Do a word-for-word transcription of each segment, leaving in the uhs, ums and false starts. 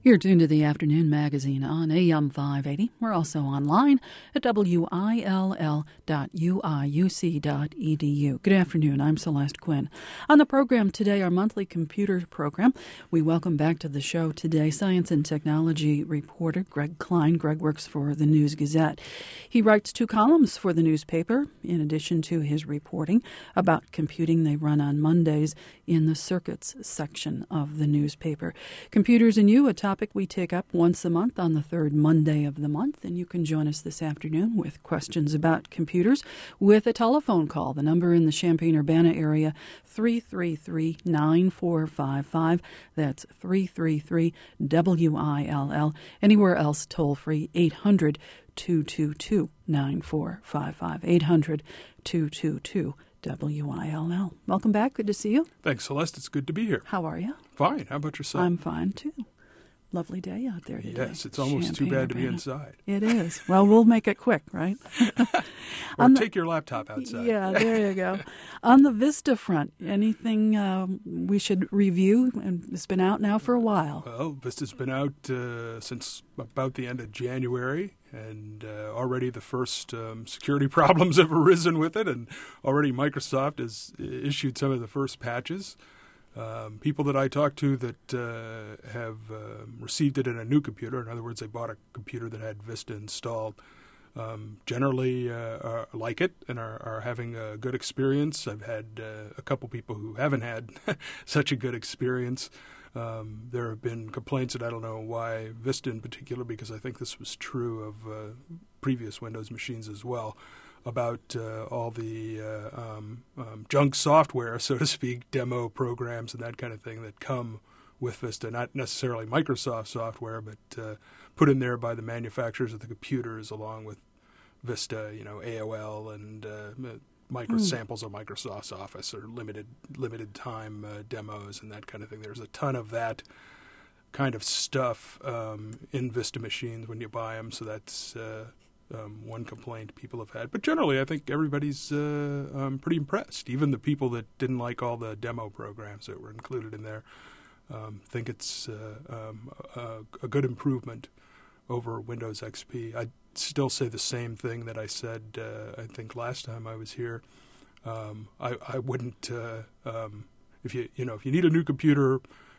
You're tuned to the Afternoon Magazine on A M five eighty. We're also online at W I L L dot U I U C dot E D U. Good afternoon. I'm Celeste Quinn. On the program today, our monthly computer program, we welcome back to the show today science and technology reporter Greg Klein. Greg works for the News Gazette. He writes two columns for the newspaper, in addition to his reporting about computing. They run on Mondays in the circuits section of the newspaper. Computers and You, a topic we take up once a month on the third Monday of the month, and you can join us this afternoon with questions about computers with a telephone call. The number in the Champaign-Urbana area, three three three, nine four five five. That's three three three W I L L. Anywhere else, toll free, eight hundred, two two two, nine four five five. eight hundred, two two two, W I L L. Welcome back. Good to see you. Thanks, Celeste. It's good to be here. How are you? Fine. How about yourself? I'm fine, too. Lovely day out there today. Yes, it's almost too bad to be inside. It is. Well, we'll make it quick, right? Or the, take your laptop outside. Yeah, there you go. On the Vista front, anything um, we should review? And it's been out now for a while. Well, Vista's been out uh, since about the end of January, and uh, already the first um, security problems have arisen with it, and already Microsoft has issued some of the first patches. Um, people that I talk to that uh, have uh, received it in a new computer, in other words, they bought a computer that had Vista installed, um, generally uh, are, like it and are, are having a good experience. I've had uh, a couple people who haven't had such a good experience. Um, there have been complaints, and I don't know why Vista in particular, because I think this was true of uh, previous Windows machines as well, about uh, all the uh, um, um, junk software, so to speak, demo programs and that kind of thing that come with Vista, not necessarily Microsoft software, but uh, put in there by the manufacturers of the computers along with Vista, you know, A O L and uh, micro mm. samples of Microsoft's Office or limited limited time uh, demos and that kind of thing. There's a ton of that kind of stuff um, in Vista machines when you buy them, so that's uh, Um, one complaint people have had. But generally, I think everybody's uh, um, pretty impressed. Even the people that didn't like all the demo programs that were included in there um, think it's uh, um, a, a good improvement over Windows X P. I'd still say the same thing that I said, uh, I think, last time I was here. Um, I, I wouldn't, uh, um, if you you know, if you need a new computer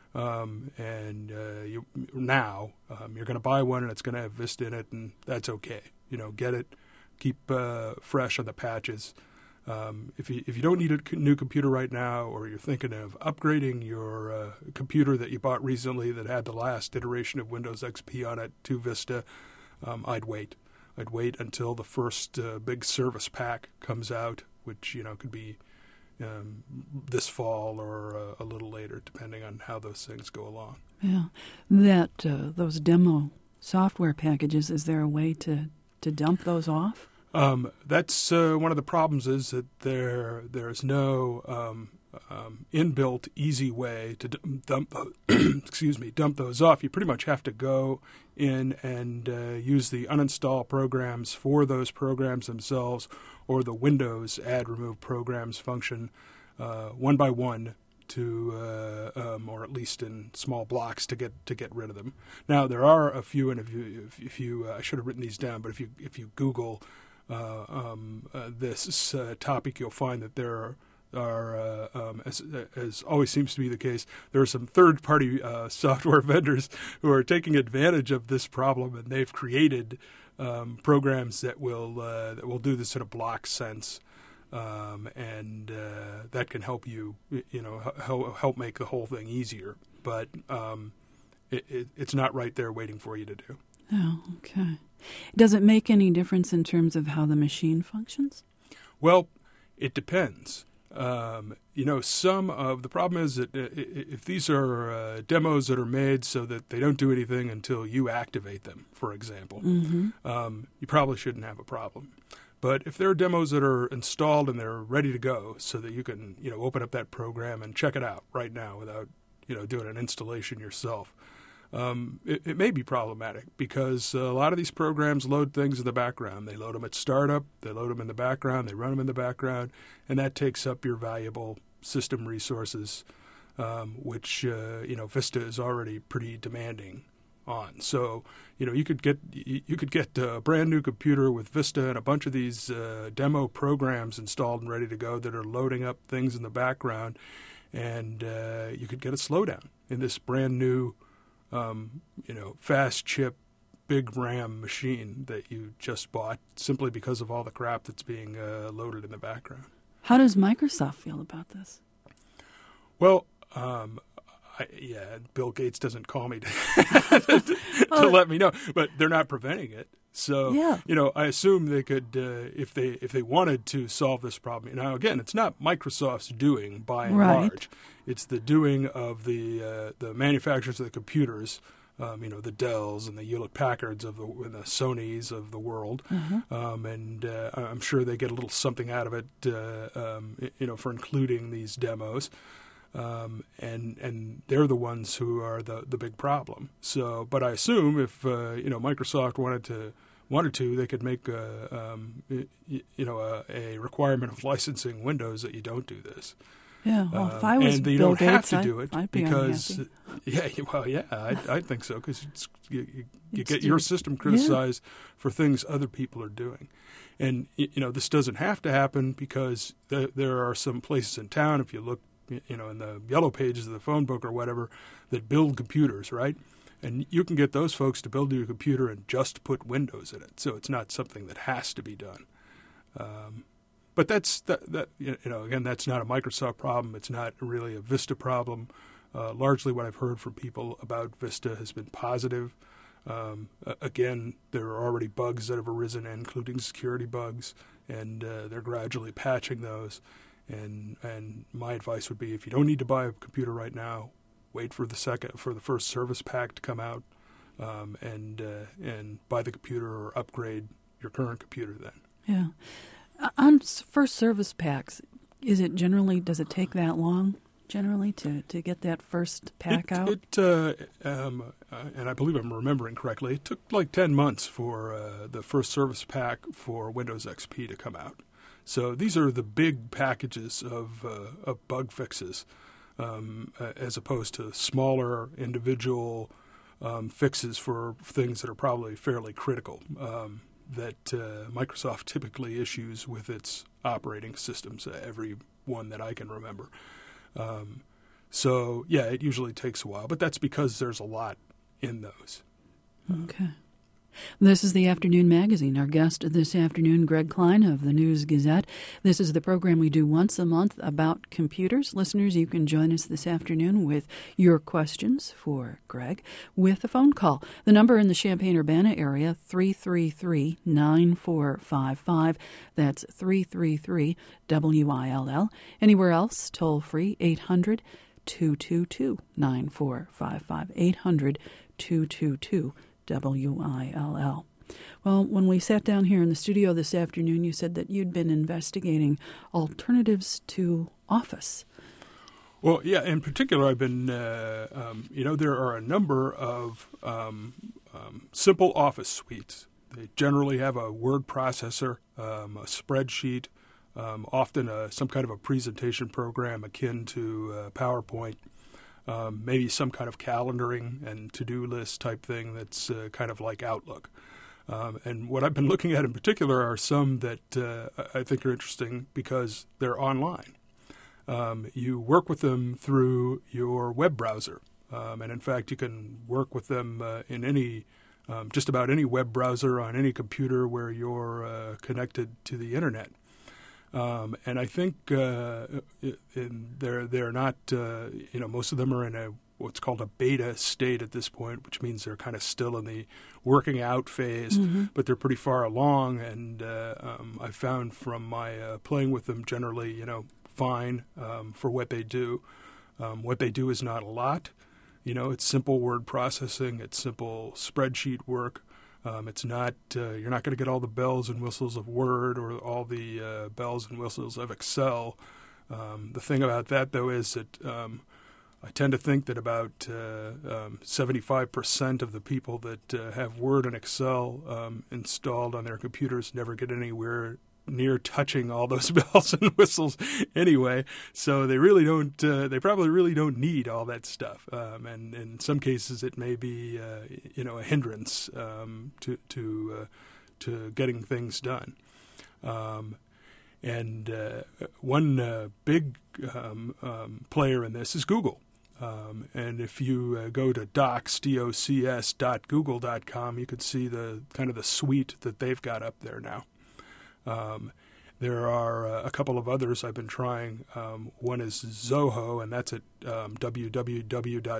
um, and uh, you now um, you're going to buy one and it's going to have Vista in it, and that's okay. You know, get it, keep uh, fresh on the patches. Um, if you if you don't need a new computer right now, or you're thinking of upgrading your uh, computer that you bought recently that had the last iteration of Windows X P on it to Vista, um, I'd wait. I'd wait until the first uh, big service pack comes out, which, you know, could be um, this fall or uh, a little later, depending on how those things go along. Yeah, that uh, those demo software packages. Is there a way to to dump those off? Um, that's uh, one of the problems, is that there there's no um, um, inbuilt easy way to d- dump excuse me dump those off. You pretty much have to go in and uh, use the uninstall programs for those programs themselves, or the Windows add remove programs function uh, one by one, to uh, um, or at least in small blocks to get to get rid of them. Now there are a few, and if you if, if you uh, I should have written these down, but if you if you Google uh, um, uh, this uh, topic, you'll find that there are, are uh, um, as, as always seems to be the case, there are some third-party uh, software vendors who are taking advantage of this problem, and they've created um, programs that will uh, that will do this in a block sense. Um, and uh, that can help you, you know, help, help make the whole thing easier. But um, it, it, it's not right there waiting for you to do. Oh, okay. Does it make any difference in terms of how the machine functions? Well, it depends. Um, you know, some of the problem is that if these are uh, demos that are made so that they don't do anything until you activate them, for example, mm-hmm. um, you probably shouldn't have a problem. But if there are demos that are installed and they're ready to go, so that you can, you know, open up that program and check it out right now without, you know, doing an installation yourself, um, it, it may be problematic, because a lot of these programs load things in the background. They load them at startup, they load them in the background, they run them in the background, and that takes up your valuable system resources, um, which, uh, you know, Vista is already pretty demanding on. So, you know, you could get you could get a brand new computer with Vista and a bunch of these uh, demo programs installed and ready to go that are loading up things in the background, and uh, you could get a slowdown in this brand new, um, you know, fast chip, big RAM machine that you just bought simply because of all the crap that's being uh, loaded in the background. How does Microsoft feel about this? Well, um, I, yeah, Bill Gates doesn't call me to, to, oh. to let me know, but they're not preventing it. So, yeah. you know, I assume they could, uh, if they if they wanted to solve this problem. Now, again, it's not Microsoft's doing by and right. large. It's the doing of the uh, the manufacturers of the computers. Um, you know, the Dells and the Hewlett Packards of the, and the Sonys of the world, uh-huh. um, and uh, I'm sure they get a little something out of it, uh, um, you know, for including these demos. Um, and and they're the ones who are the, the big problem. So, but I assume if uh, you know Microsoft wanted to wanted to, they could make a, um, you, you know a, a requirement of licensing Windows that you don't do this. Yeah, well, if um, I was and they Bill don't Gates, have to I'd, do it I'd be because unhappy. yeah, well, yeah, I I think so because you, you, you It's get do- your system criticized yeah. for things other people are doing. And, you know, this doesn't have to happen because th- there are some places in town, if you look, you know, in the yellow pages of the phone book or whatever, that build computers, right? And you can get those folks to build you a computer and just put Windows in it. So it's not something that has to be done. Um, but that's, that, that, you know, again, that's not a Microsoft problem. It's not really a Vista problem. Uh, largely what I've heard from people about Vista has been positive. Um, again, there are already bugs that have arisen, including security bugs, and uh, they're gradually patching those. And and my advice would be, if you don't need to buy a computer right now, wait for the second for the first service pack to come out, um, and uh, and buy the computer or upgrade your current computer then. Yeah, on first service packs, is it generally does it take that long? Generally, to, to get that first pack it, out? It, uh, um, uh, and I believe I'm remembering correctly, it took like ten months for uh, the first service pack for Windows X P to come out. So these are the big packages of, uh, of bug fixes, um, as opposed to smaller individual um, fixes for things that are probably fairly critical um, that uh, Microsoft typically issues with its operating systems, uh, every one that I can remember. Um, so, yeah, it usually takes a while, but that's because there's a lot in those. Okay. This is the Afternoon Magazine. Our guest this afternoon, Greg Klein of the News Gazette. This is the program we do once a month about computers. Listeners, you can join us this afternoon with your questions for Greg with a phone call. The number in the Champaign-Urbana area, three three three, nine four five five. That's three three three W I L L. Anywhere else, toll free, eight hundred, two two two, nine four five five. eight hundred, two two two, W I L L. Well, when we sat down here in the studio this afternoon, you said that you'd been investigating alternatives to Office. Well, yeah, in particular, I've been, uh, um, you know, there are a number of um, um, simple Office suites. They generally have a word processor, um, a spreadsheet, um, often a, some kind of a presentation program akin to uh, PowerPoint. Um, maybe some kind of calendaring and to-do list type thing that's uh, kind of like Outlook. Um, and what I've been looking at in particular are some that uh, I think are interesting because they're online. Um, you work with them through your web browser. Um, and in fact, you can work with them uh, in any, um, just about any web browser on any computer where you're uh, connected to the internet. Um, and I think uh, in, they're they're not uh, you know most of them are in a what's called a beta state at this point, which means they're kind of still in the working out phase, mm-hmm. but they're pretty far along. And uh, um, I found from my uh, playing with them generally, you know, fine um, for what they do. Um, what they do is not a lot. You know, it's simple word processing, it's simple spreadsheet work. Um, it's not, uh, you're not going to get all the bells and whistles of Word or all the uh, bells and whistles of Excel. Um, the thing about that, though, is that um, I tend to think that about uh, um, seventy-five percent of the people that uh, have Word and Excel um, installed on their computers never get anywhere near touching all those bells and whistles anyway. So they really don't. Uh, they probably really don't need all that stuff. Um, and in some cases, it may be uh, you know a hindrance um, to to uh, to getting things done. Um, and uh, one uh, big um, um, player in this is Google. Um, and if you uh, go to docs, D O C S dot google dot com, you could see the kind of the suite that they've got up there now. Um, there are uh, a couple of others I've been trying. Um, one is Zoho, and that's at um, w w w dot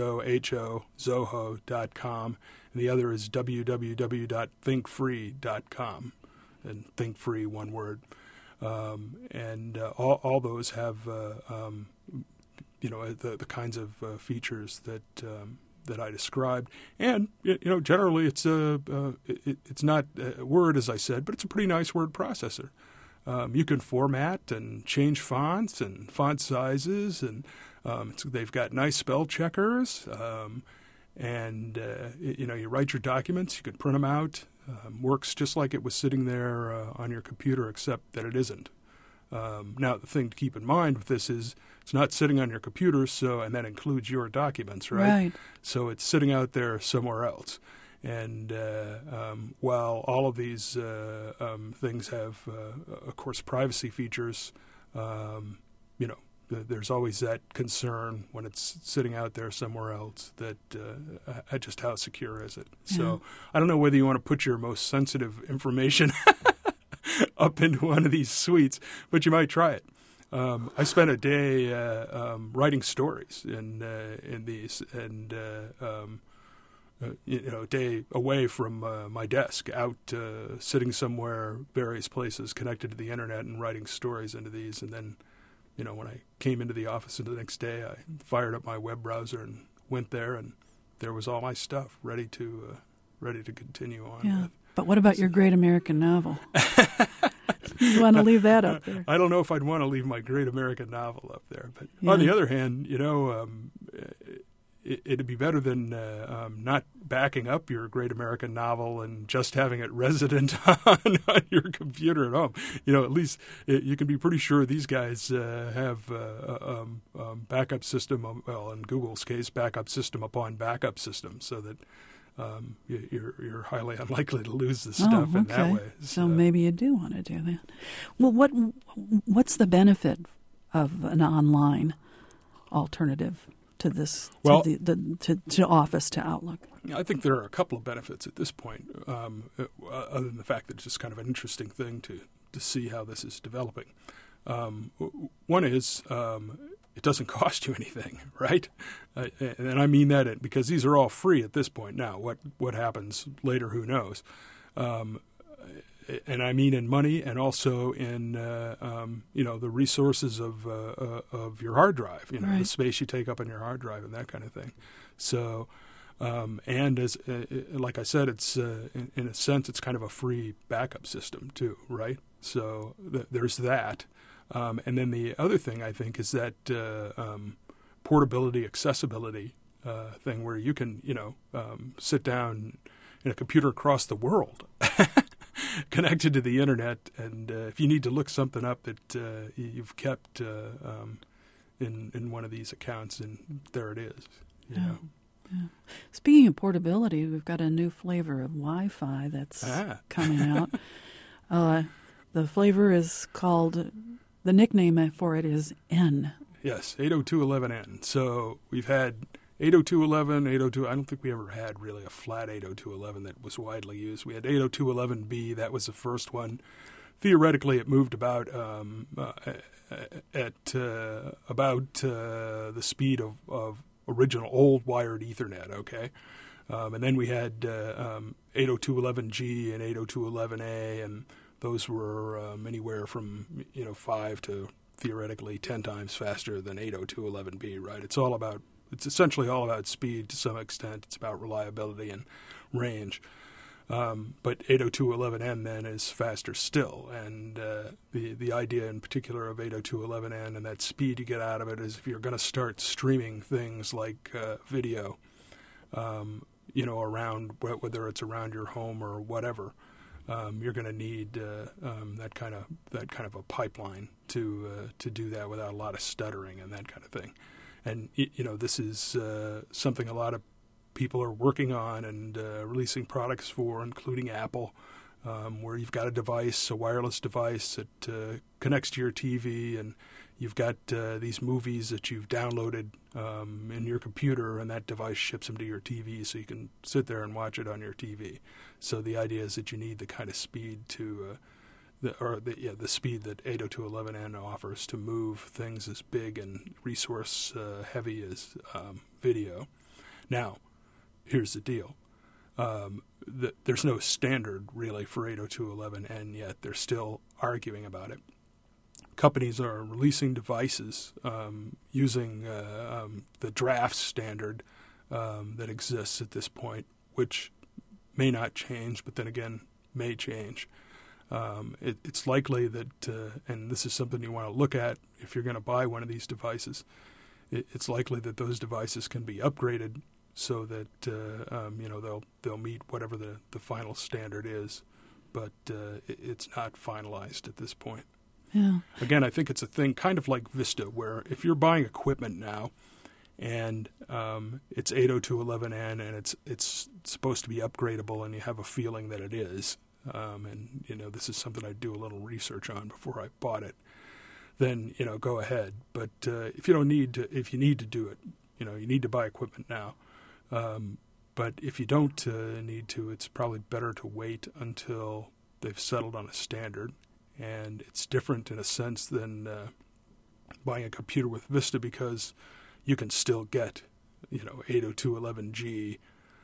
zoho dot com. And the other is w w w dot think free dot com. And think free, one word. Um, and uh, all, all those have uh, um, you know, the the kinds of uh, features that um, that I described, and you know, generally it's a uh, it, it's not a Word, as I said, but it's a pretty nice word processor. Um, you can format and change fonts and font sizes, and um, it's, they've got nice spell checkers. Um, and uh, you know, you write your documents, you can print them out. Um, works just like it was sitting there uh, on your computer, except that it isn't. Um, now, the thing to keep in mind with this is it's not sitting on your computer, so and that includes your documents, right? Right. So it's sitting out there somewhere else. And uh, um, while all of these uh, um, things have, uh, of course, privacy features, um, you know, th- there's always that concern when it's sitting out there somewhere else that uh, just how secure is it? Yeah. So I don't know whether you want to put your most sensitive information up into one of these suites, but you might try it. Um, I spent a day uh, um, writing stories in uh, in these, and uh, um, uh, you know, a day away from uh, my desk, out uh, sitting somewhere, various places connected to the internet, and writing stories into these. And then, you know, when I came into the office the next day, I fired up my web browser and went there, and there was all my stuff ready to uh, ready to continue on Yeah. with. But what about your great American novel? You want to leave that up there? I don't know if I'd want to leave my great American novel up there. But Yeah. on the other hand, you know, um, it, it'd be better than uh, um, not backing up your great American novel and just having it resident on, on your computer at home. You know, at least it, you can be pretty sure these guys uh, have uh, um, um, backup system, well, in Google's case, backup system upon backup system, so that Um, you're you're highly unlikely to lose the stuff oh, okay. in that way. So. so maybe you do want to do that. Well, what what's the benefit of an online alternative to this, well, to, the, the, to, to Office, to Outlook? I think there are a couple of benefits at this point, um, other than the fact that it's just kind of an interesting thing to, to see how this is developing. Um, one is um, it doesn't cost you anything, right? Uh, and I mean that because these are all free at this point now. What what happens later, who knows? Um, and I mean in money, and also in uh, um, you know the resources of uh, uh, of your hard drive, you know right. the space you take up on your hard drive and that kind of thing. So, um, and as uh, like I said, it's uh, in, in a sense it's kind of a free backup system too, right? So th- there's that. Um, and then the other thing I think is that uh, um, portability, accessibility uh, thing where you can, you know, um, sit down in a computer across the world, connected to the internet, and uh, if you need to look something up that uh, you've kept uh, um, in in one of these accounts, and there it is. You yeah. know. Yeah. Speaking of portability, we've got a new flavor of Wi-Fi that's ah. coming out. uh, the flavor is called. The nickname for it is N. Yes, eight oh two dot eleven N. So we've had eight oh two dot eleven, eight oh two. I don't think we ever had really a flat eight oh two dot eleven that was widely used. We had eight oh two dot eleven B. That was the first one. Theoretically, it moved about um, uh, at uh, about uh, the speed of, of original old wired Ethernet. Okay, um, and then we had uh, um, eight oh two dot eleven G and eight oh two dot eleven A, and those were um, anywhere from you know five to theoretically ten times faster than eight oh two dot eleven B. Right? It's all about it's essentially all about speed to some extent. It's about reliability and range. Um, but eight oh two dot eleven N then is faster still, and uh, the the idea in particular of eight oh two dot eleven N and that speed you get out of it is if you're going to start streaming things like uh, video, um, you know, around whether it's around your home or whatever. um, you're going to need uh, um, that kind of that kind of a pipeline to uh, to do that without a lot of stuttering and that kind of thing. And you know, this is uh, something a lot of people are working on and uh, releasing products for, including Apple, um, where you've got a device, a wireless device that uh, connects to your T V, and you've got uh, these movies that you've downloaded um, in your computer, and that device ships them to your T V so you can sit there and watch it on your T V. So the idea is that you need the kind of speed to, uh, the, or the, yeah, the speed that eight oh two dot eleven n offers to move things as big and resource uh, heavy as um, video. Now, here's the deal. Um, the, there's no standard really for eight oh two dot eleven n yet. They're still arguing about it. Companies are releasing devices um, using uh, um, the draft standard um, that exists at this point, which may not change, but then again may change. Um, it, it's likely that, uh, and this is something you want to look at if you're going to buy one of these devices, it, it's likely that those devices can be upgraded so that uh, um, you know they'll they'll meet whatever the, the final standard is, but uh, it, it's not finalized at this point. Yeah. Again, I think it's a thing kind of like Vista, where if you're buying equipment now and um, it's eight oh two dot eleven n and it's it's supposed to be upgradable and you have a feeling that it is, um, and you know this is something I'd do a little research on before I bought it, then you know go ahead. But uh, if you don't need to, if you need to do it, you know you need to buy equipment now. Um, but if you don't uh, need to, it's probably better to wait until they've settled on a standard. And it's different in a sense than uh, buying a computer with Vista, because you can still get, you know, eight oh two dot eleven g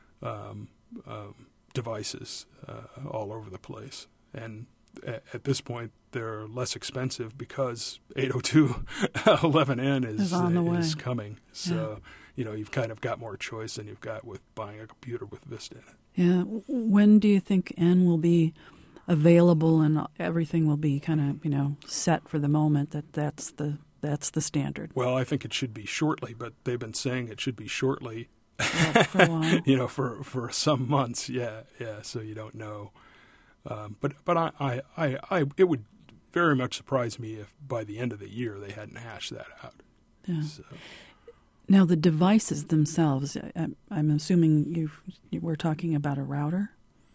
um, um, devices uh, all over the place. And a- at this point, they're less expensive because eight oh two dot eleven n is, is on the way. is coming. So, yeah. you know, you've kind of got more choice than you've got with buying a computer with Vista in it. Yeah. When do you think N will be available and everything will be kind of, you know, set for the moment that that's the that's the standard? Well, I think it should be shortly, but they've been saying it should be shortly. Well, for a while. you know, for, for some months, yeah, yeah. So you don't know, um, but but I, I, I, I it would very much surprise me if by the end of the year they hadn't hashed that out. Yeah. So. Now the devices themselves, I, I'm assuming you we're talking about a router.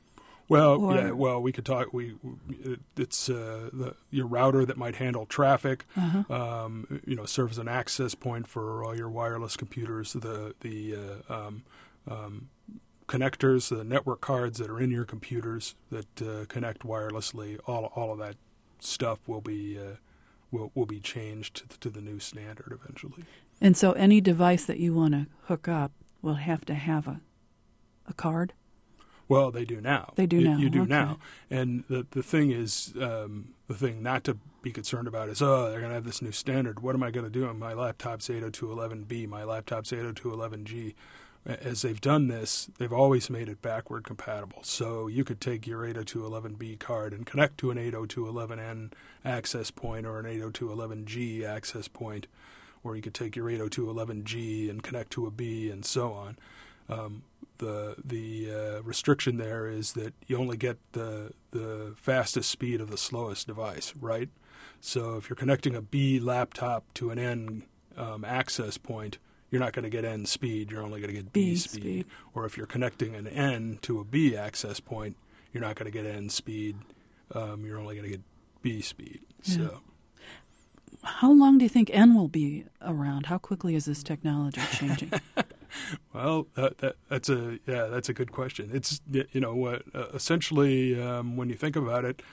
Well, or, yeah. Well, we could talk. We it's uh, the, your router that might handle traffic. Uh-huh. Um, you know, serves as an access point for all your wireless computers. The the uh, um, um, connectors, the network cards that are in your computers that uh, connect wirelessly. All all of that stuff will be uh, will will be changed to the, to the new standard eventually. And so, any device that you want to hook up will have to have a a card. Well, they do now. They do you, now. You do okay. now. And the the thing is, um, the thing not to be concerned about is, oh, they're going to have this new standard. What am I going to do? My laptop's eight oh two dot eleven b. My laptop's eight oh two dot eleven g. As they've done this, they've always made it backward compatible. So you could take your eight oh two dot eleven b card and connect to an eight oh two dot eleven n access point or an eight oh two dot eleven g access point, or you could take your eight oh two dot eleven g and connect to a B and so on. Um, the the uh, restriction there is that you only get the the fastest speed of the slowest device, right? So if you're connecting a B laptop to an N um, access point, you're not going to get N speed. You're only going to get B, B speed. speed. Or if you're connecting an N to a B access point, you're not going to get N speed. Um, you're only going to get B speed. Yeah. So. How long do you think N will be around? How quickly is this technology changing? Well, that, that, that's a yeah, that's a good question. It's you know what uh, essentially um, when you think about it,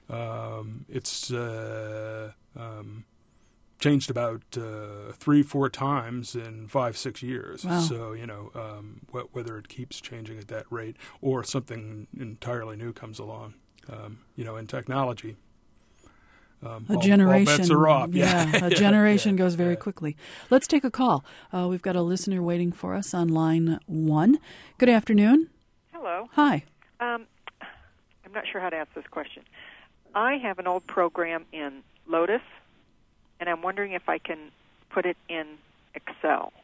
um, it's uh, um, changed about uh, three, four times in five, six years. Wow. So you know um, wh- whether it keeps changing at that rate or something entirely new comes along, um, you know, in technology. Um, a all, generation, all bets are off. Yeah, yeah. a generation yeah. goes very yeah. quickly. Let's take a call. Uh, we've got a listener waiting for us on line one. Good afternoon. Hello. Hi. Um, I'm not sure how to ask this question. I have an old program in Lotus, and I'm wondering if I can put it in Excel.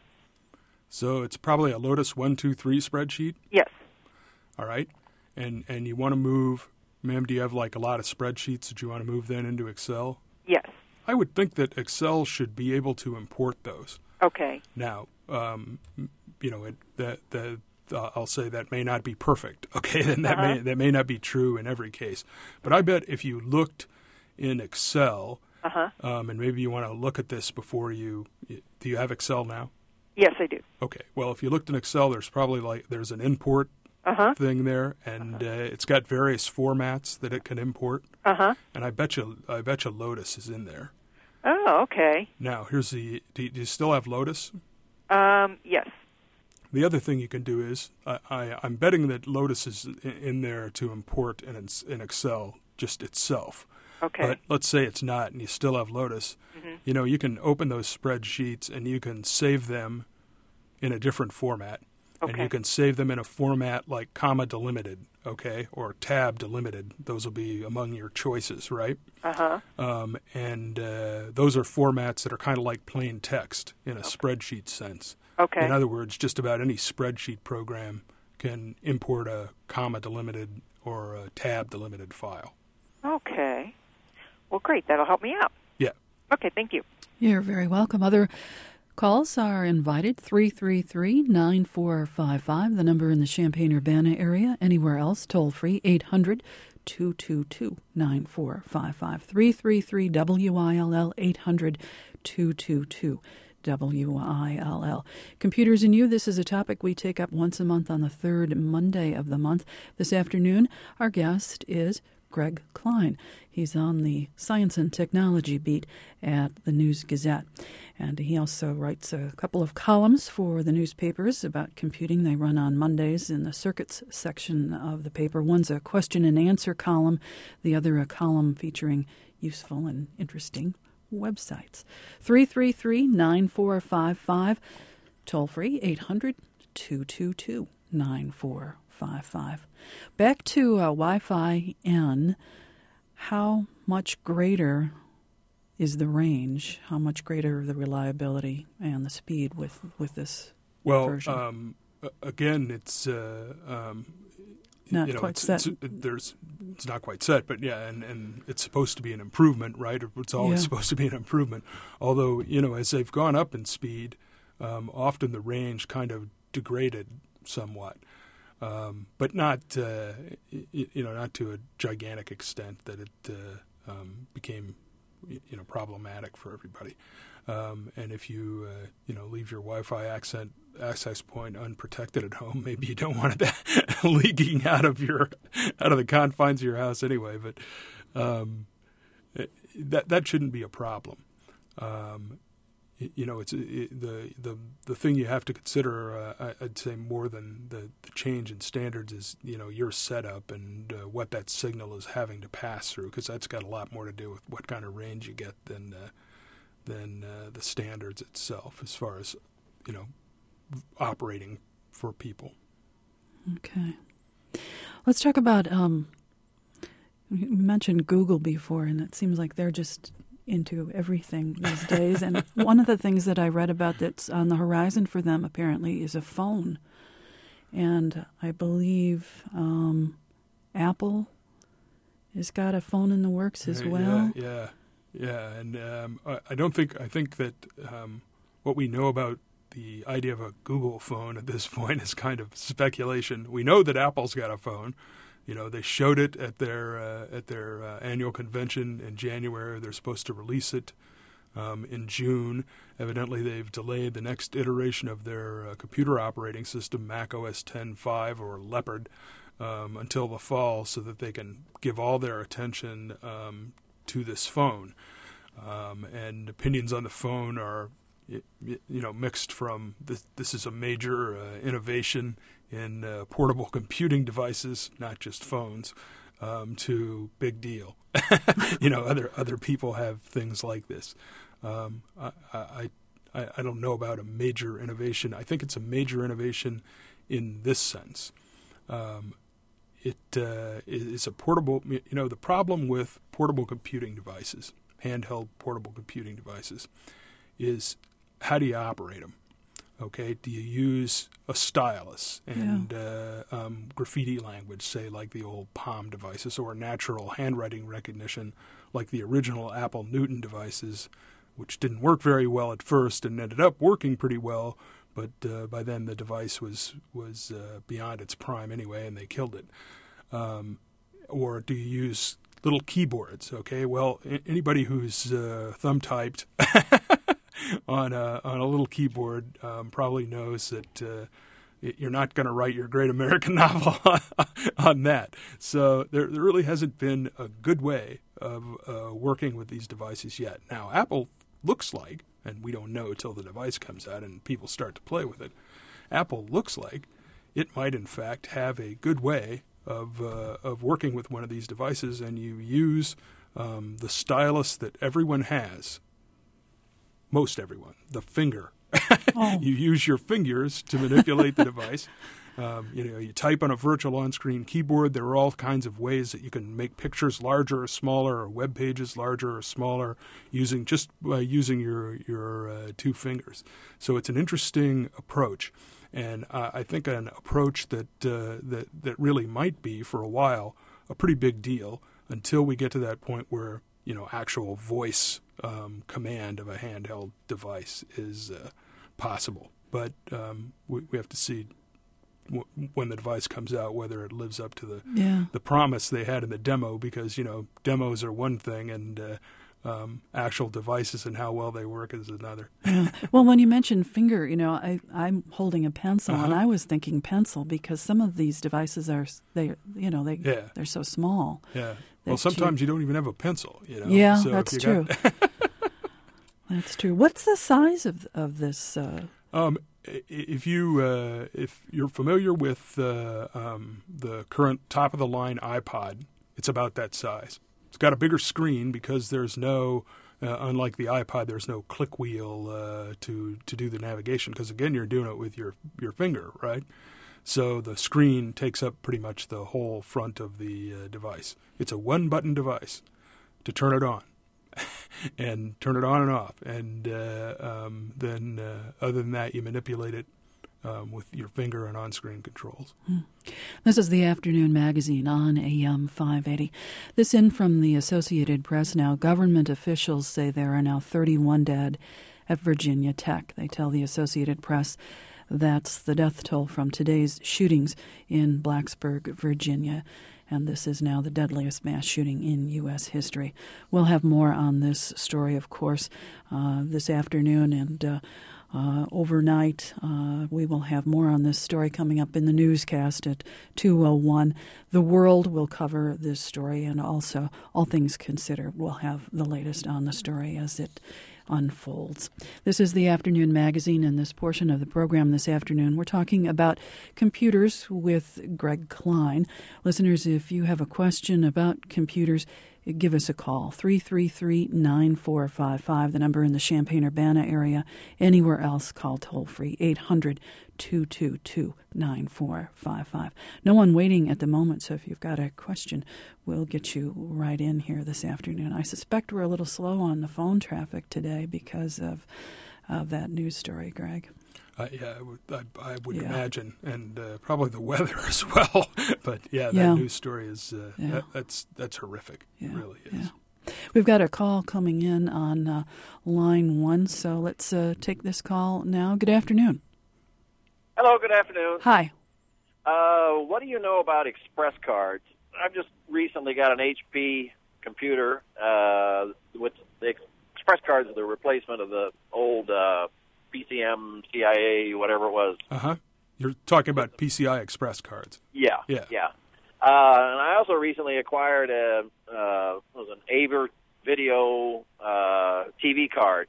So it's probably a Lotus one two three spreadsheet. Yes. All right, and and you want to move Ma'am, do you have like a lot of spreadsheets that you want to move then into Excel? Yes. I would think that Excel should be able to import those. Okay. Now, um, you know, it, that the uh, I'll say that may not be perfect. Okay, and that uh-huh. may that may not be true in every case. But I bet if you looked in Excel, uh-huh. um, and maybe you want to look at this before you. Do you have Excel now? Yes, I do. Okay. Well, if you looked in Excel, there's probably like there's an import uh-huh. thing there, and uh-huh. uh, it's got various formats that it can import. Uh-huh. And I bet you, I bet you Lotus is in there. Oh, okay. Now, here's the. Do you, do you still have Lotus? Um, yes. The other thing you can do is, I, I, I'm betting that Lotus is in, in there to import in, in Excel just itself. Okay. But let's say it's not, and you still have Lotus. Mm-hmm. You know, you can open those spreadsheets, and you can save them in a different format. Okay. And you can save them in a format like comma delimited, okay, or tab delimited. Those will be among your choices, right? Uh-huh. Um, and uh, those are formats that are kind of like plain text in a okay. spreadsheet sense. Okay. In other words, just about any spreadsheet program can import a comma delimited or a tab delimited file. Okay. Well, great. That'll help me out. Yeah. Okay, thank you. You're very welcome. Other calls are invited, three three three, nine four five five, the number in the Champaign-Urbana area. Anywhere else, toll free, eight hundred, two two two, nine four five five, three three three W I L L, eight hundred, two two two, W I L L. Computers and You, this is a topic we take up once a month on the third Monday of the month. This afternoon, our guest is Greg Klein. He's on the Science and Technology beat at the News Gazette. And he also writes a couple of columns for the newspapers about computing. They run on Mondays in the circuits section of the paper. One's a question and answer column, the other a column featuring useful and interesting websites. three three three, nine four five five, toll free, eight hundred, two two two, nine four five five. Back to uh, Wi-Fi N, how much greater is the range? How much greater the reliability and the speed with, with this well, version? Well, um, again, it's uh, um, not you know, quite it's, set. It's, there's, it's not quite set, but yeah, and, and it's supposed to be an improvement, right? It's always Yeah. supposed to be an improvement. Although, you know, as they've gone up in speed, um, often the range kind of degraded somewhat. Um, but not, uh, you know, not to a gigantic extent that it uh, um, became, you know, problematic for everybody. Um, and if you, uh, you know, leave your Wi-Fi accent, access point unprotected at home, maybe you don't want it leaking out of your, out of the confines of your house anyway. But um, that that shouldn't be a problem. Um, You know, it's it, the the the thing you have to consider. Uh, I'd say more than the, the change in standards is, you know, your setup and uh, what that signal is having to pass through, because that's got a lot more to do with what kind of range you get than uh, than uh, the standards itself, as far as, you know, operating for people. Okay, let's talk about. Um, you mentioned Google before, and it seems like they're just into everything these days. And one of the things that I read about that's on the horizon for them apparently is a phone. And I believe um, Apple has got a phone in the works as Uh, well. Yeah, yeah, yeah. And um, I, I don't think I think that um, what we know about the idea of a Google phone at this point is kind of speculation. We know that Apple's got a phone. You know, they showed it at their uh, at their uh, annual convention in January. They're supposed to release it um, in June. Evidently, they've delayed the next iteration of their uh, computer operating system, Mac O S ten point five or Leopard, um, until the fall, so that they can give all their attention um, to this phone. Um, and opinions on the phone are, you know, mixed from this, this is a major uh, innovation in uh, portable computing devices, not just phones, um, to big deal. You know, other other people have things like this. Um, I, I I I don't know about a major innovation. I think it's a major innovation in this sense. Um, it uh, is a portable. You know, the problem with portable computing devices, handheld portable computing devices, is how do you operate them? Okay, do you use a stylus and yeah. uh, um, graffiti language, say like the old Palm devices, or natural handwriting recognition like the original Apple Newton devices, which didn't work very well at first and ended up working pretty well, but uh, by then the device was was uh, beyond its prime anyway, and they killed it. Um, or do you use little keyboards? Okay, well, I- anybody who's uh, thumb typed on a on a little keyboard um, probably knows that uh, you're not going to write your great American novel on that. So there, there really hasn't been a good way of uh, working with these devices yet. Now, Apple looks like, and we don't know till the device comes out and people start to play with it, Apple looks like it might in fact have a good way of uh, of working with one of these devices, and you use um, the stylus that everyone has, most everyone, the finger. Oh. You use your fingers to manipulate the device. Um, you know, you type on a virtual on-screen keyboard. There are all kinds of ways that you can make pictures larger or smaller, or web pages larger or smaller, using just uh, using your your uh, two fingers. So it's an interesting approach, and uh, I think an approach that uh, that that really might be for a while a pretty big deal until we get to that point where, you know, actual voice um, command of a handheld device is uh, possible. But um, we, we have to see w- when the device comes out whether it lives up to the yeah. the promise they had in the demo, because, you know, demos are one thing and uh, um, actual devices and how well they work is another. Yeah. Well, when you mentioned finger, you know, I, I'm holding a pencil, uh-huh. and I was thinking pencil because some of these devices are, they, you know, they yeah. they're so small. Yeah. Well, sometimes you, you don't even have a pencil, you know. Yeah, so that's you true. Got... That's true. What's the size of of this? Uh... Um, if you uh, if you're familiar with uh, um, the current top of the line iPod, it's about that size. It's got a bigger screen because there's no, uh, unlike the iPod, there's no click wheel uh, to to do the navigation. Because again, you're doing it with your your finger, right? So the screen takes up pretty much the whole front of the uh, device. It's a one-button device to turn it on and turn it on and off. And uh, um, then uh, other than that, you manipulate it um, with your finger and on-screen controls. Hmm. This is the Afternoon Magazine on A M five eighty. This in from the Associated Press now. Government officials say there are now thirty-one dead at Virginia Tech. They tell the Associated Press that's the death toll from today's shootings in Blacksburg, Virginia. And this is now the deadliest mass shooting in U S history. We'll have more on this story, of course, uh, this afternoon and uh, uh, overnight. Uh, we will have more on this story coming up in the newscast at two oh one. The World will cover this story, and also All Things Considered will have the latest on the story as it unfolds. This is the Afternoon Magazine, and this portion of the program this afternoon, we're talking about computers with Greg Klein. Listeners, if you have a question about computers, give us a call, three three three, nine four five five, the number in the Champaign-Urbana area. Anywhere else, call toll-free, eight hundred, two two two, nine four five five. No one waiting at the moment, so if you've got a question, we'll get you right in here this afternoon. I suspect we're a little slow on the phone traffic today because of, of that news story, Greg. Uh, yeah, I would, I, I would yeah. imagine, and uh, probably the weather as well. But yeah, that yeah. news story is uh, yeah. that, that's that's horrific. Yeah. It really is. Yeah. We've got a call coming in on uh, line one, so let's uh, take this call now. Good afternoon. Hello, good afternoon. Hi. Uh, what do you know about express cards? I've just recently got an H P computer uh, with the express cards, the replacement of the old uh, P C M, C I A, whatever it was. Uh-huh. You're talking about P C I Express cards. Yeah, yeah. yeah. Uh, and I also recently acquired a uh, was an Aver video uh, T V card.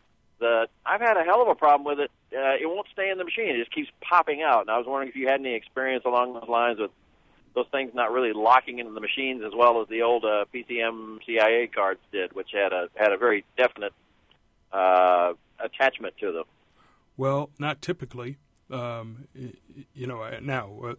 The I've had a hell of a problem with it. Uh, it won't stay in the machine. It just keeps popping out. And I was wondering if you had any experience along those lines with those things not really locking into the machines as well as the old uh, P C M C I A cards did, which had a had a very definite uh, attachment to them. Well, not typically. Um, you know, now, uh,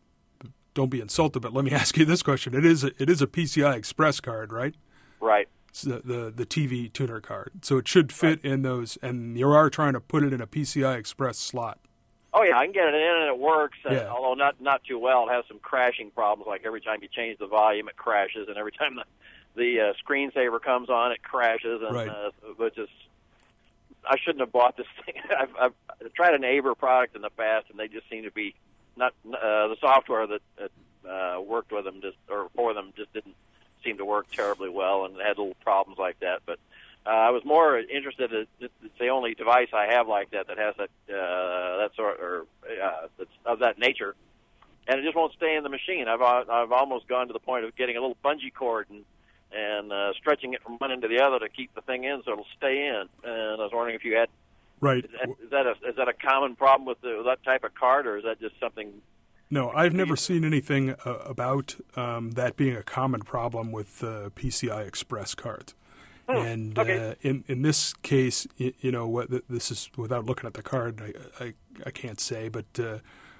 don't be insulted, but let me ask you this question. It is a, it is a P C I Express card, right? Right. the, the the T V tuner card. So it should fit Right. in those, and you are trying to put it in a P C I Express slot. Oh yeah, I can get it in and it works. Uh, Yeah. although not not too well. It has some crashing problems. Like every time you change the volume, it crashes, and every time the the uh, screensaver comes on, it crashes. And Right. uh, which is, I shouldn't have bought this thing. I've, I've tried an Aber product in the past, and they just seem to be not uh, the software that, that uh, worked with them just or for them just didn't seem to work terribly well, and had little problems like that. But uh, I was more interested in it's the only device I have like that that has that uh, that sort or uh, that's of that nature, and it just won't stay in the machine. I've I've almost gone to the point of getting a little bungee cord and and uh, stretching it from one end to the other to keep the thing in so it'll stay in. And I was wondering if you had Right. is that, is that a is that a common problem with, the, with that type of card, or is that just something? No, I've never seen anything uh, about um, that being a common problem with uh, P C I Express cards. Hmm, And okay. uh, in in this case, you, you know, what this is without looking at the card, I I, I can't say, but uh,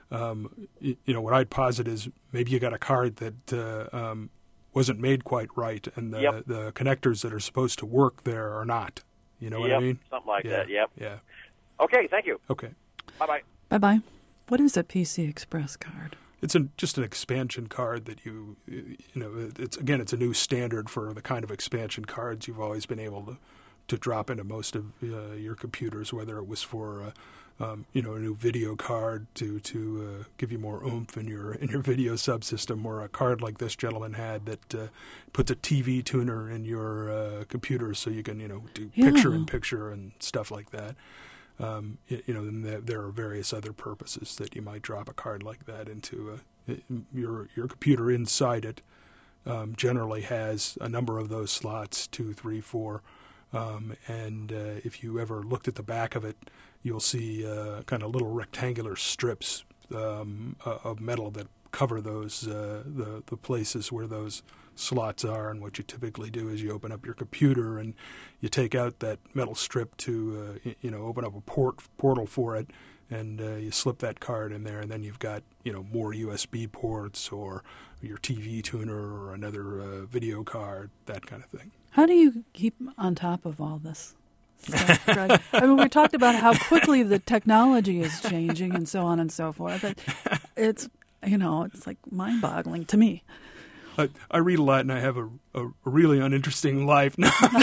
um, you, you know, what I'd posit is maybe you got a card that uh, um, wasn't made quite right, and the Yep. the connectors that are supposed to work there are not. You know what Yep, I mean? something like Yeah, that. Yep. Yeah. Okay, thank you. Okay. Bye bye. Bye bye. What is a P C Express card? It's an, just an expansion card that you, you know, it's again, it's a new standard for the kind of expansion cards you've always been able to, to drop into most of uh, your computers, whether it was for, uh, um, you know, a new video card to to uh, give you more oomph in your in your video subsystem, or a card like this gentleman had that uh, puts a T V tuner in your uh, computer so you can, you know, do Yeah. picture in picture and stuff like that. Um, you, you know, and there, there are various other purposes that you might drop a card like that into. Uh, your your computer inside it um, generally has a number of those slots, two, three, four, um, and uh, if you ever looked at the back of it, you'll see uh, kind of little rectangular strips um, uh, of metal that cover those uh, the the places where those slots are. And what you typically do is you open up your computer and you take out that metal strip to uh, you know open up a port portal for it, and uh, you slip that card in there, and then you've got you know more U S B ports or your T V tuner or another uh, video card, that kind of thing. How do you keep on top of all this stuff, Greg? I mean, we talked about how quickly the technology is changing and so on and so forth. But it's, you know, it's like mind-boggling to me. I, I read a lot, and I have a, a really uninteresting life.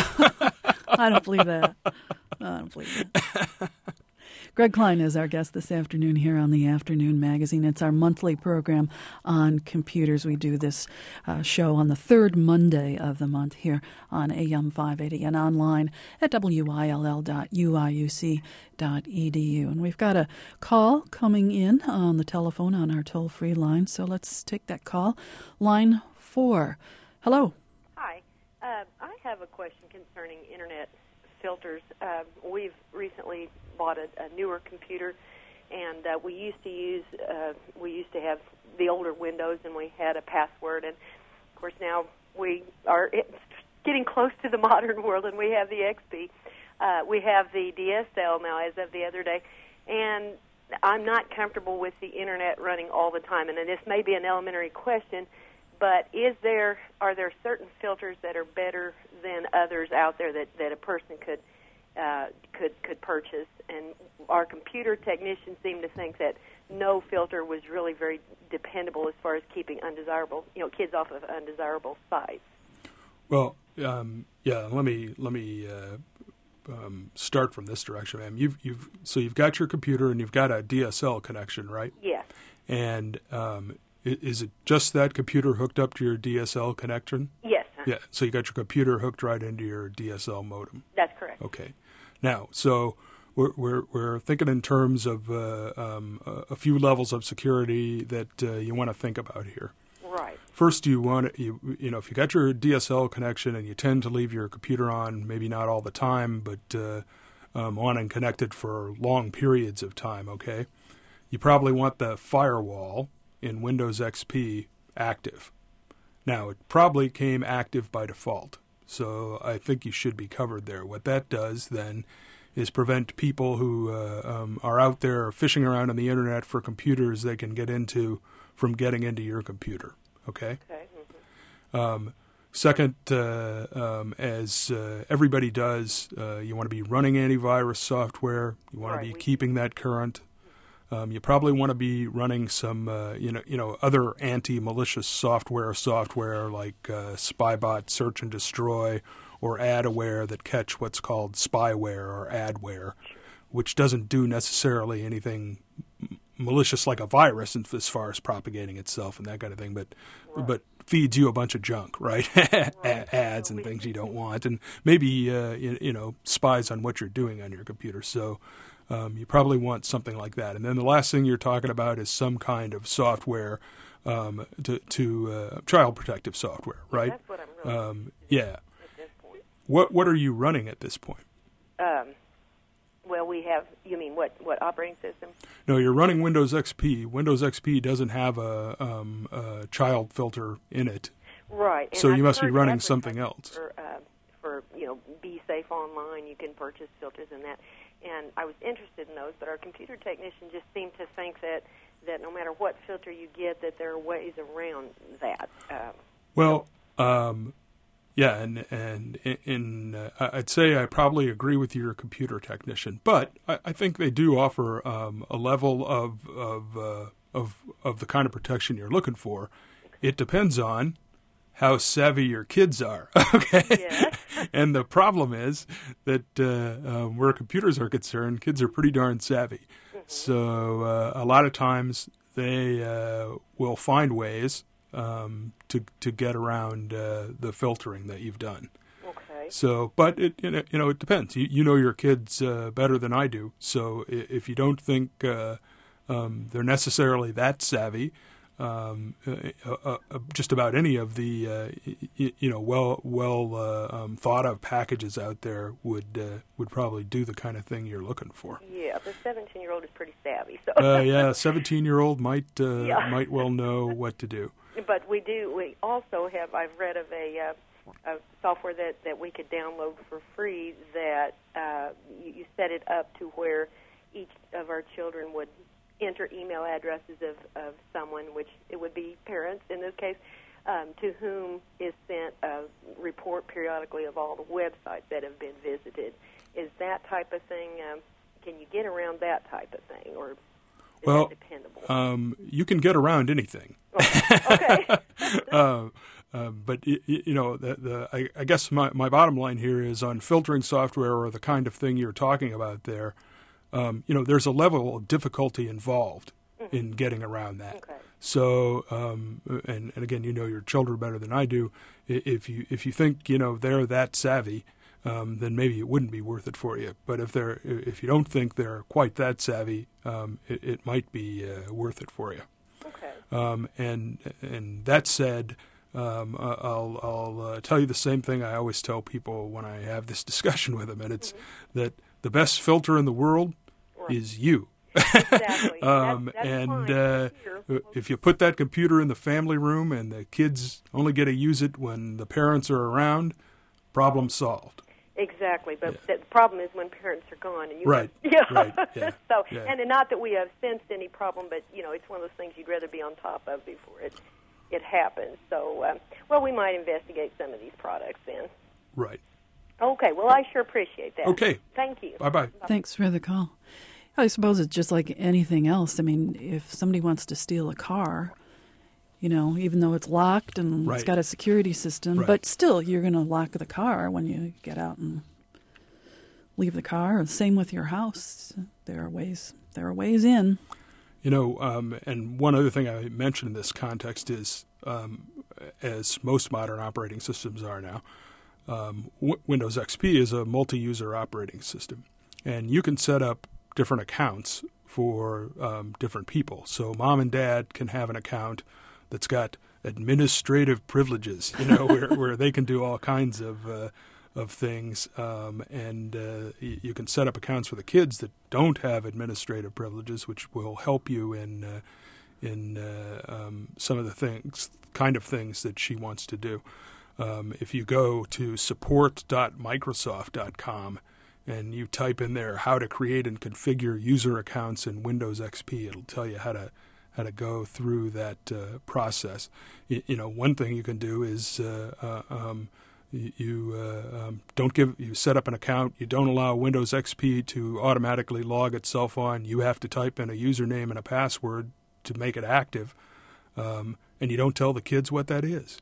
I don't believe that. I don't believe that. Greg Klein is our guest this afternoon here on the Afternoon Magazine. It's our monthly program on computers. We do this uh, show on the third Monday of the month here on A M five eighty and online at W I L L dot U I U C dot E D U. And we've got a call coming in on the telephone on our toll-free line, so let's take that call. Line four. Hello. Hi. Uh, I have a question concerning Internet filters. Uh, we've recently bought a, a newer computer, and uh, we used to use, uh, we used to have the older Windows, and we had a password, and of course now we are getting close to the modern world, and we have the X P. Uh, we have the D S L now as of the other day, and I'm not comfortable with the Internet running all the time, and this may be an elementary question, but is there are there certain filters that are better than others out there that, that a person could uh, could could purchase? And our computer technicians seem to think that no filter was really very dependable as far as keeping undesirable, you know, kids off of undesirable sites. Well, um, yeah. Let me let me uh, um, start from this direction, ma'am. You've you've so you've got your computer and you've got a D S L connection, right? Yes. And um, is it just that computer hooked up to your D S L connection? Yes. Yeah. So you got your computer hooked right into your D S L modem. That's correct. Okay. Now, so we're we're, we're thinking in terms of uh, um, a, a few levels of security that uh, you want to think about here. Right. First, you want to, you you know if you got your D S L connection and you tend to leave your computer on, maybe not all the time, but uh, um, on and connected for long periods of time. Okay. You probably want the firewall in Windows X P active. Now, it probably came active by default, so I think you should be covered there. What that does then is prevent people who uh, um, are out there fishing around on the Internet for computers they can get into from getting into your computer, okay? Okay. Mm-hmm. Um, Second, uh, um, as uh, everybody does, uh, you want to be running antivirus software. You want Right, to be we- keeping that current. Um, you probably want to be running some, uh, you know, you know, other anti-malicious software, software like uh, Spybot, Search and Destroy, or AdAware that catch what's called spyware or adware, which doesn't do necessarily anything m- malicious like a virus in- as far as propagating itself and that kind of thing, but Right. but feeds you a bunch of junk, right? A- Ads and things you don't want, and maybe uh, you, you know spies on what you're doing on your computer. So. Um, you probably want something like that. And then the last thing you're talking about is some kind of software um, to, to uh, child protective software, right? That's what I'm really Um, yeah. at this point. What What are you running at this point? Um, well, we have. You mean what? What operating system? No, you're running Windows X P. Windows X P doesn't have a, um, a child filter in it, Right. And so you I've must be heard running advertising something else. For, uh, for you know, Be Safe Online, you can purchase filters and that. And I was interested in those, but our computer technician just seemed to think that, that no matter what filter you get, that there are ways around that. Um, Well, um, yeah, and and in, in uh, I'd say I probably agree with your computer technician, but I, I think they do offer um, a level of of uh, of of the kind of protection you're looking for. It depends on how savvy your kids are. Okay. Yes. And the problem is that uh, um, where computers are concerned, kids are pretty darn savvy. Mm-hmm. So uh, a lot of times they uh, will find ways um, to to get around uh, the filtering that you've done. okay. So, but it you know, you know it depends. You, you know your kids uh, better than I do. So i- if you don't think uh, um, they're necessarily that savvy, um, uh, uh, uh, just about any of the uh, y- you know well well uh, um, thought of packages out there would uh, would probably do the kind of thing you're looking for. Yeah, the seventeen-year-old is pretty savvy. So. Uh, yeah, a seventeen-year-old might uh, Yeah. might well know what to do. But we do. We also have. I've read of a, uh, a software that, that we could download for free. That uh, you, you set it up to where each of our children would enter email addresses of, of someone, which it would be parents in this case, um, to whom is sent a report periodically of all the websites that have been visited. Is that type of thing? Um, can you get around that type of thing, or is Well, that dependable? Um, you can get around anything. Okay. uh, uh, but y- y- you know, the, the I, I guess my, my bottom line here is on filtering software or the kind of thing you're talking about there. Um, you know, there's a level of difficulty involved mm-hmm. in getting around that. Okay. So, um, and, and again, you know your children better than I do. I- If you if you think you know they're that savvy, um, then maybe it wouldn't be worth it for you. But if they're if you don't think they're quite that savvy, um, it, it might be uh, worth it for you. Okay. Um, and and that said, um, I- I'll I'll uh, tell you the same thing I always tell people when I have this discussion with them, and it's Mm-hmm. that the best filter in the world Right. is you. Exactly. um, that's, that's and fine. uh, Here. if you put that computer in the family room and the kids only get to use it when the parents are around, problem solved. Exactly, but Yeah. the problem is when parents are gone, and you Right, yeah. right, yeah, so, yeah. and not that we have sensed any problem, but you know, it's one of those things you'd rather be on top of before it it happens. So, um, well, we might investigate some of these products then. Right. Okay, well, I sure appreciate that. Okay. Thank you. Bye-bye. Thanks for the call. I suppose it's just like anything else. I mean, if somebody wants to steal a car, you know, even though it's locked and Right. it's got a security system, Right. but still, you're going to lock the car when you get out and leave the car. And same with your house. There are ways. There are ways in. You know, um, and one other thing I mentioned in this context is, um, as most modern operating systems are now, um, w- Windows X P is a multi-user operating system, and you can set up different accounts for um, different people. So mom and dad can have an account that's got administrative privileges, you know, where, where they can do all kinds of uh, of things, um, and uh, y- you can set up accounts for the kids that don't have administrative privileges, which will help you in uh, in uh, um, some of the things, kind of things that she wants to do. Um, if you go to support dot microsoft dot com and you type in there how to create and configure user accounts in Windows X P, it'll tell you how to how to go through that uh, process. You, you know, one thing you can do is uh, uh, um, you, you uh, um, don't give you set up an account. You don't allow Windows X P to automatically log itself on. You have to type in a username and a password to make it active, um, and you don't tell the kids what that is.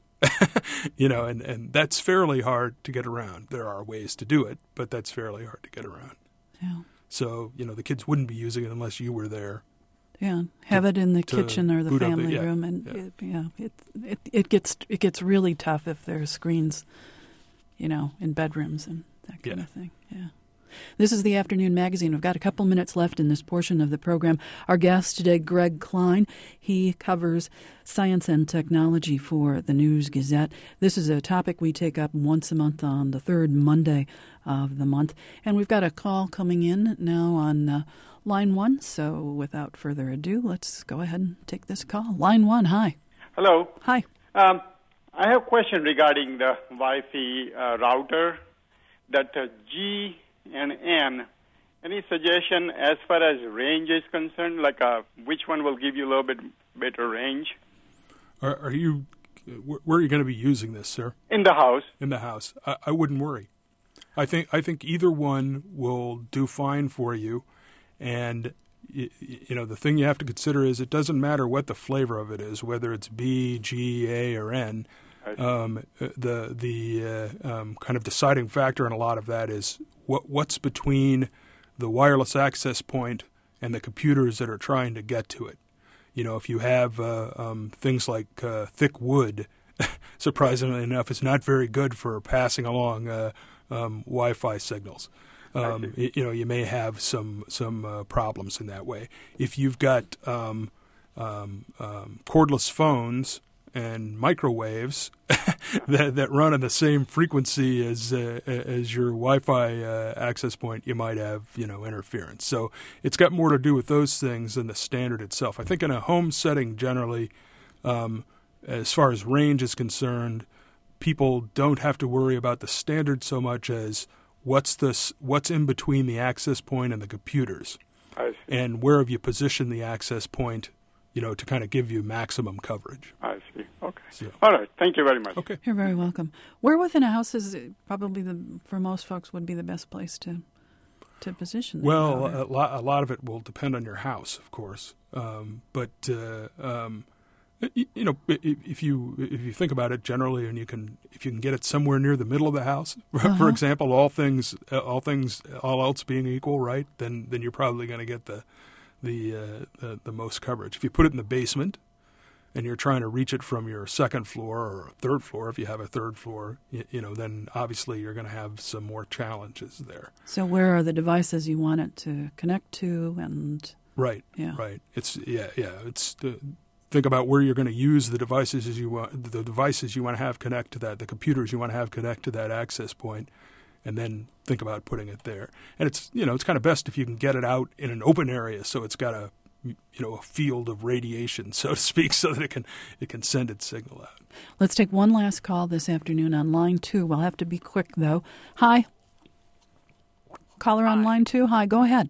You know, and, and that's fairly hard to get around. There are ways to do it, but that's fairly hard to get around. Yeah. So, you know, the kids wouldn't be using it unless you were there. Yeah, have it in the kitchen or the boot up family the- yeah, room, and yeah. It, yeah, it, it it gets it gets really tough if there are screens, you know, in bedrooms and that kind Yeah. of thing. Yeah. This is the Afternoon Magazine. We've got a couple minutes left in this portion of the program. Our guest today, Greg Klein. He covers science and technology for the News Gazette. This is a topic we take up once a month on the third Monday of the month. And we've got a call coming in now on uh, line one. So without further ado, let's go ahead and take this call. Line one, hi. Hello. Hi. Um, I have a question regarding the Wi-Fi uh, router, that uh, G and N. Any suggestion as far as range is concerned, like uh, which one will give you a little bit better range? Are, are you, where are you going to be using this, sir? In the house. In the house. I, I wouldn't worry. I think I think either one will do fine for you. And, you, you know, the thing you have to consider is it doesn't matter what the flavor of it is, whether it's B, G, A, or N. Um, the the uh, um, kind of deciding factor in a lot of that is what what's between the wireless access point and the computers that are trying to get to it. You know, if you have uh, um, things like uh, thick wood, surprisingly enough, it's not very good for passing along uh, um, Wi-Fi signals. Um, you, you know, you may have some some uh, problems in that way. If you've got um, um, um, cordless phones and microwaves that that run on the same frequency as uh, as your Wi-Fi uh, access point, you might have, you know, interference. So it's got more to do with those things than the standard itself. I think in a home setting generally, um, as far as range is concerned, people don't have to worry about the standard so much as what's this what's in between the access point and the computers, I see. and where have you positioned the access point, you know, to kind of give you maximum coverage. I see. Okay. So, All right. Thank you very much. okay. You're very welcome. Where within a house is it probably the for most folks would be the best place to to position? the Well, router? a lot, a lot of it will depend on your house, of course. Um, but uh, um, you, you know, if you if you think about it generally, and you can if you can get it somewhere near the middle of the house, Uh-huh. for example, all things all things all else being equal, right? Then then you're probably going to get the the, uh, the the most coverage. If you put it in the basement, and you're trying to reach it from your second floor or third floor, if you have a third floor, you, you know, then obviously you're going to have some more challenges there. So where are the devices you want it to connect to? And Right. yeah, Right. It's yeah, yeah. It's the, think about where you're going to use the devices as you want, the devices you want to have connect to that, the computers you want to have connect to that access point, and then think about putting it there. And it's you know it's kind of best if you can get it out in an open area, so it's got a you know a field of radiation, so to speak, so that it can it can send its signal out. Let's take one last call this afternoon on line two. We'll have to be quick though. Hi, caller on line two. Hi, go ahead.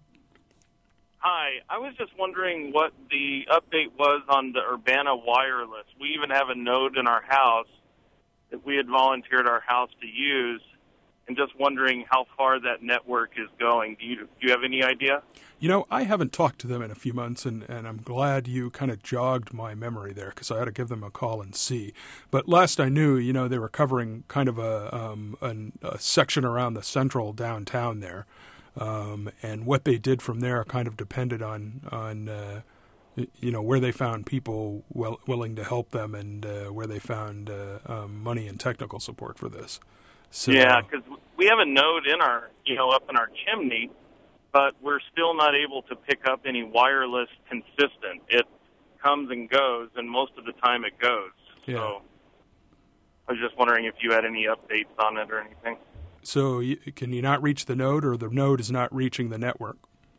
Hi, I was just wondering what the update was on the Urbana Wireless. We even have a node in our house that we had volunteered our house to use, and just wondering how far that network is going. Do you, do you have any idea? You know, I haven't talked to them in a few months, and, and I'm glad you kind of jogged my memory there, because I ought to give them a call and see. But last I knew, you know, they were covering kind of a, um, an, a section around the central downtown there. Um, and what they did from there kind of depended on, on uh, you know, where they found people well, willing to help them, and uh, where they found uh, um, money and technical support for this. So, Yeah, because we have a node in our, you know, up in our chimney, but we're still not able to pick up any wireless consistent. It comes and goes, and most of the time it goes. Yeah. So I was just wondering if you had any updates on it or anything. So you, can you not reach the node, or the node is not reaching the network?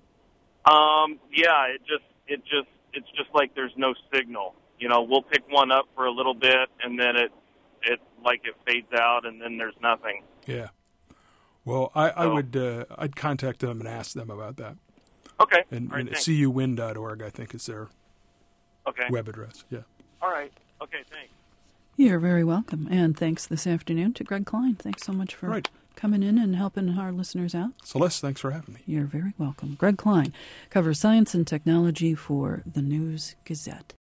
Um, yeah, it just, it just, it's just like there's no signal. You know, we'll pick one up for a little bit, and then it, it like it fades out, and then there's nothing. Yeah. Well, I, I So- would uh, I'd contact them and ask them about that. Okay. And, All right, and thanks. C U win dot org, I think, is their Okay. web address. Yeah. All right. Okay, thanks. You're very welcome. And thanks this afternoon to Greg Klein. Thanks so much for Right. coming in and helping our listeners out. Celeste, thanks for having me. You're very welcome. Greg Klein covers science and technology for the News Gazette.